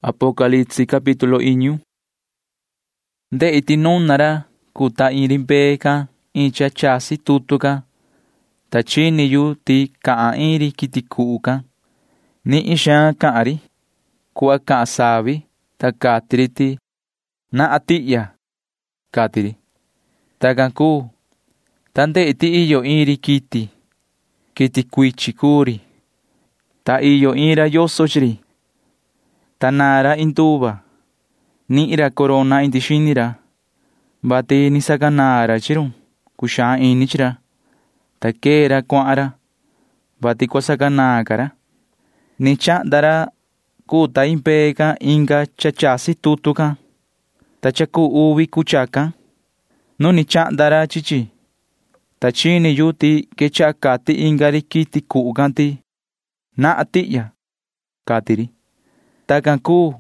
Apocalipsis capítulo 1. De itinunara kuta irimbeka incha chasi tutuka. Tachini yu ti kaa iri kitikuka. Ni isha kaari. Kua kaa sabi ta katiriti. Na atiya. Katiri. Taganku. Tande iti iyo iri kiti. Kiti kuichikuri. Ta iyo ira yosochiri. Tanara intuba. Ni ira corona indishinira. Bati ni sakanara chirun. Kusha inichira. Takera kwara. Bati kwa sakanakara. Ni chandara kuta impeka inga chachasi tutuka. Tachaku uwi kuchaka. No ni chandara chichi. Tachini yuti kechakati ingari kiti kuuganti. Na atiya. Katiri. Taganku.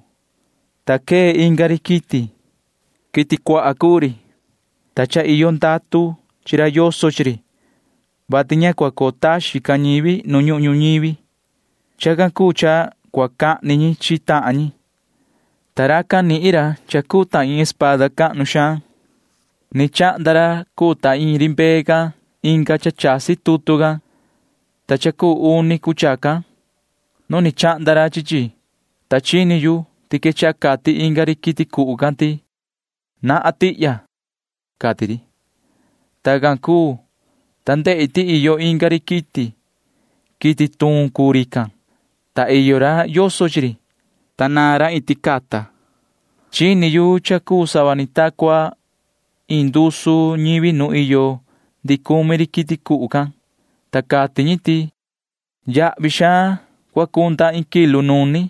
Take ingari kiti. Kiti kwa akuri. Tacha iyon tatu chira yoso chiri. Batinya kwa kotashi kanyibi no nyunyibi. Chaganku cha kwa ka ninyi chita anyi. Taraka ni ira chakuta in espada ka nushan. Ni chandara kuta in rimbeka inga chachasi tutuga. Tachaku uni kuchaka. No ni chandara chichi. Tachini yu tike chakati ingari kiti kuuganti. Na atiya. Katiri. Taganku. Tande iti iyo ingari kiti. Kiti tunkurika. Ta iyora yosochiri. Tanara iti kata. Chini yu chaku sabanita kwa indusu nyibi no iyo dikumiri kiti kuugan. Takati niti. Ya bisha kwa kunta inkilu nuni.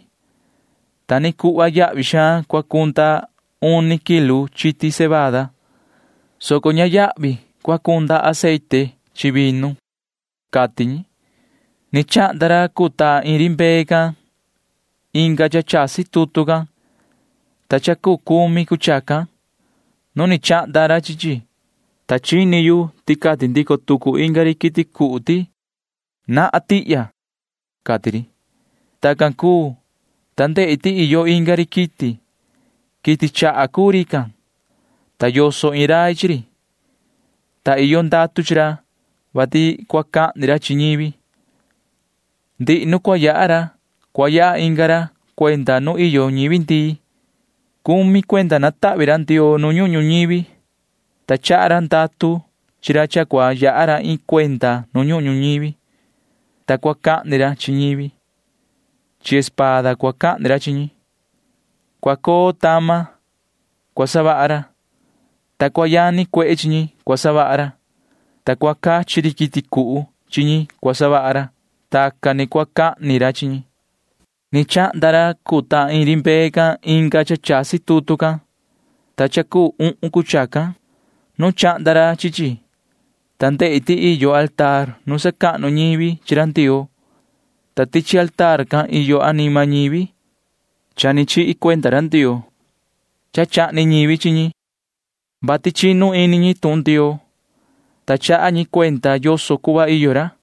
Tani kuwa ya bisha kwa kunta 1 kilo chiti cebada. Sokonya yabi kwa kunta aceite chivino. Katini. Ni chandara kuta irimbeka. Inga chachasi tutuga. Tachaku kumi kuchaka. No ni chandara chichi. Tachini yu tikati ndiko tuku ingari kiti kuti. Na atiya. Katiri. Taganku. Tande iti iyo ingari kiti. Kiti cha akurika. Ta yoso irai chiri. Ta iyon datu chira. Bati kwa ka nira chinyibi. Di no kwa yaara. Kwa ya ingara. Kwenda no iyo nyibinti. Kumi kwenda na tabirantiyo no nyunyibi. Ta charan datu. Chira cha kwa yaara in kwenda no nyunyibi. Ta kwa ka nira chinyibi. Chi espada kwa ka nira chinyi. Kwa ko tama. Kwa sabara. Ta kwa yani kwe chinyi. Kwa sabara. Ta kwa ka chirikiti kuu chinyi. Kwa sabara. Ta kani kwa ka nira chinyi. Ni chandara kuta irimbeka inga chachasi tutuka. Ta chaku kuchaka. No chandara chichi. Tante iti iyo altar. No saka no nyibi chirantiyo. Tatichi altar ka iyo anima nyibi. Chanichi ikuentarantiyo. Chacha ni nyibi chinyi. Batichi no ininyi tuntiyo. Tacha anyi cuenta yoso kuwa iyora.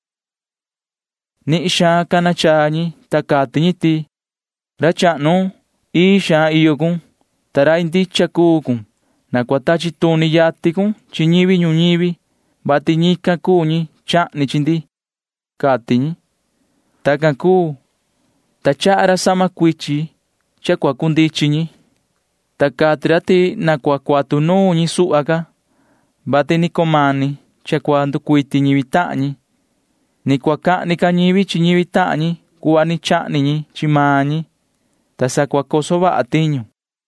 Ni isha kanacha anyi takati nyiti. Racha no isha iyokun. Tara indi chakukun. Na kwatachi tuni yatikun. Chinyibi nyunyibi. Bati nyika kunyi cha ni chindi. Kati nyi. Taganku. Tachara sama kwichi. Chakwa kundi chinyi. Takatirati na kwa kwatu no nyi suaga. Bati ni komani. Chakwa ndukuiti nyi vitanyi. Ni kwa ka ni kanyibi chinyi vitanyi. Kuwa ni chani nyi chimanyi. Tasa kwa kosoba atinyo.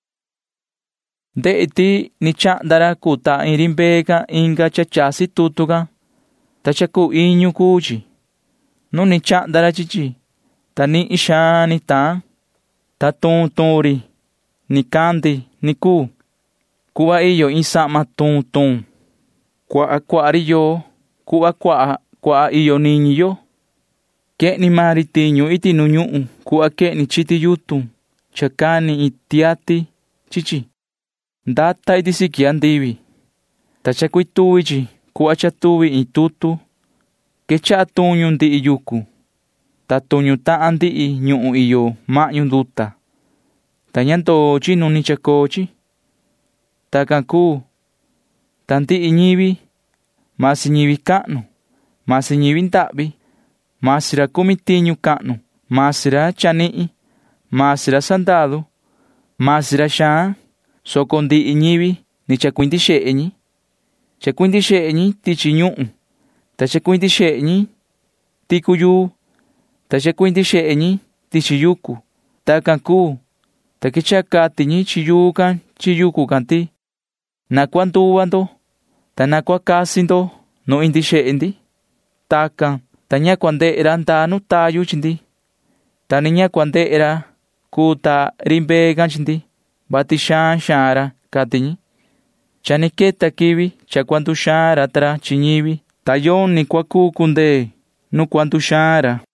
De iti ni chandara kuta irimbeka inga chachasi tutuga. Tachaku inyu kuchi. No ni chandara chichi. Tani isha ni ta. Ta tontori. Ni kandi ni ku. Kuwa iyo insama ton. Kwa akwari yo. Kuwa kwa iyo ninyi yo. Ke ni maritiño iti nuñu. Kuwa ke ni chiti yutu. Chakani itiati chichi. Data iti sikian divi. Tachaku ituichi. Kuwa chatuvi itutu. Ke cha tuñu ndi iyuku. Ta tuñu ta andi nyuu iyo ma nyunduta. ta ña ndoo chi nuni chakoo chi. Takan kuu, ta ndi'i ñivi, masi ñivi ka'nu, masi ñivi nda'vi, masi ra kumi tiñu ka'nu, masi ra chani'i, masi ra sandadu, masi ra xaan, soko ndi'i ñivi ni chakuindi xe'e ñi. Chakuindi xe'e ñi tichi ñu'u, ta chakuindi xe'e ñi tiku yuu, ta chakuindi xe'e ñi tichi yuku. Takan kuu, ta kicha'a kati ñi chi yuu kan chi yuku kan ti: na kuanduva ndo, ta na kuakasi ndo nu indi xe'e ndi. Takan ta ña kuande'e ra ndaa nu tayu chi ndi, ta ni ña kuande'e ra kuu ta rimbee kan chi ndi, vati xaan xaan ra, kati ñi. Cha ni keta kivi cha kuandu xaan ra ta ra chi ñivi, ta yoni kua kuu kundee nu kuandu xaan ra.